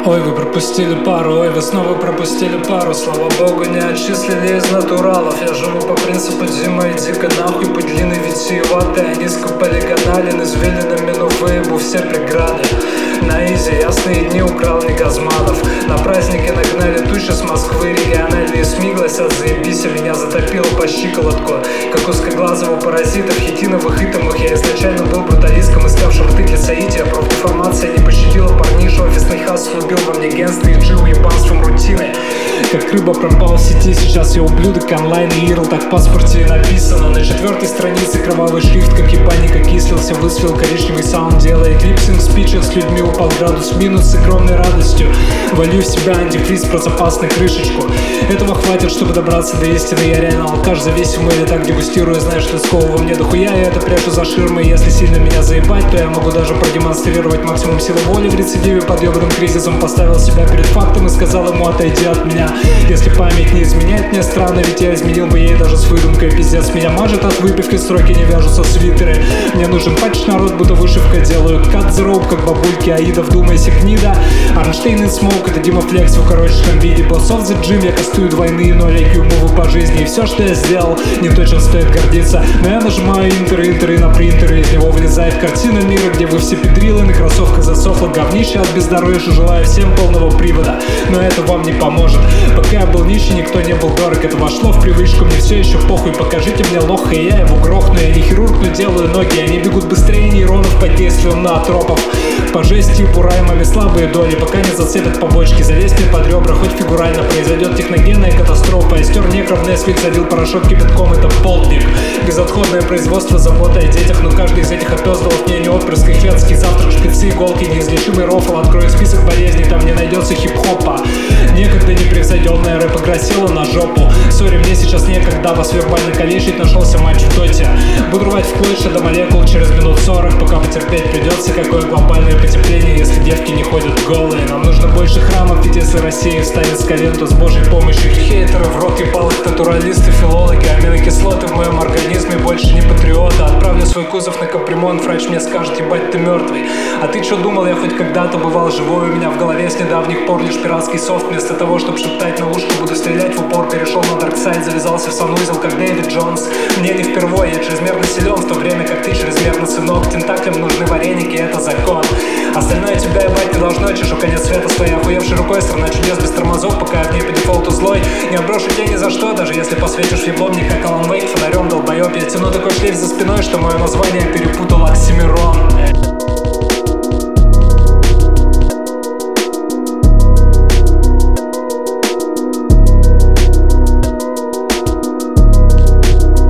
Ой, вы пропустили пару, ой, вы снова пропустили пару. Слава богу, не отчислили из натуралов. Я живу по принципу Дима, иди-ка нахуй. По длинной витиеватой, а низкополигонален. Извилинами, ну выебу все преграды. На изи, ясные дни украл не Газманов. На празднике нагнали тучи с Москвы. Региональные СМИ гласят, заебись, меня затопило по щиколотку. Как узкоглазого паразита в хитиновых итемах. Я изначально был бруталистом, искавшим втыки соития. Профдеформация не пощадила парниша. Офисный хас убил во мне генство и джил ебанством рутины. Как рыба пропал в сети, сейчас я ублюдок онлайн и ирл, так в паспорте написано. На 4-й странице кровавый шрифт, как ебальник окислился, высвел коричневый саунд, делает липсинг в спичах, с людьми упал градус минус с огромной радостью. Волью в себя антифриз про запас на крышечку. Этого хватит, чтобы добраться до истины. Я реально алкаш, зависимый или так дегустирую, знаешь, что сковывал мне дохуя. Я это прячу за ширмой, если сильно меня заебать, то я могу даже продемонстрировать максимум силы воли в рецидиве под ебаным кризисом. Поставил себя перед фактом и сказал ему: отойди от меня. Если память не изменяет мне, странно, ведь я изменил бы ей даже с выдумкой. Пиздец, меня мажет от выпивки, строки не вяжутся свитеры. Мне нужен патч, народ, будто вышивка делаю. Cut the rope, как бабульки Аида, вдумайся, гнида. Арнштейн и Смоук, это Дима Флекс в укороченном виде. Boss of the Gym, я кастую двойные 0 IQ мувы по жизни. И все, что я сделал, не то, чем стоит гордиться. Но я нажимаю интер и на принтеры. Из него вылезает картина мира, где вы все педрилы. На кроссовках засохло говнище от бездорожья. Желаю всем полного привода, но это вам не поможет. Пока я был нищий, никто не был дорог. Это вошло в привычку, мне все еще похуй. Покажите мне лоха, и я его грохну. Я не хирург, но делаю ноги. Они бегут быстрее нейронов под действием наотропов. По жести бураймами слабые доли, пока не зацепят побочки. Залезть мне под ребра, хоть фигурально. Произойдет техногенная катастрофа. Я стер некров, Несвик залил порошок кипятком. Это полдник. Безотходное производство, забота о детях. Но каждый из этих опездалов мне не отпрыск. Их вятский завтрак, шпицы, иголки, неизлечимый рофл. Открою список болезней, там не найдется хип-хопа. Некогда непревзойденная рэп-игра села на жопу. Сори, мне сейчас некогда вас вербально калечить. Нашелся матч в доте. Буду рвать в клочья до молекул через минут 40. Пока потерпеть придется, какое глобальное потепление, если девки не ходят голые. Нам нужно больше храмов, ведь если Россия встанет с колен, то с божьей помощью. Хейтеры в рот ебалых, натуралисты, филологи. Аминокислоты в моем организме больше не патриота. Отправлю свой кузов на капремонт, врач мне скажет: ебать, ты мертвый. А ты чё думал, я хоть когда-то бывал живой? У меня в голове с недавних пор лишь пиратский софт. Вместо того, чтобы шептать на ушко, буду стрелять в упор. Перешел на дарксайд, завязался в санузел, как Дэвид Джонс. Мне не впервые, я чрезмерно силен, в то время как ты чрезмерно сынок. Тентаклям нужны вареники, это закон. Остальное тебя ебать не должно, чешу конец света своей охуевшей рукой. Страна чудес без тормозов, пока я в ней по дефолту злой. Не отброшу тебя ни за что, даже если посветишь еблом мне, как Алан Вейк фонарем, долбоеб. Я тяну такой шлейф за спиной, что мое название перепутал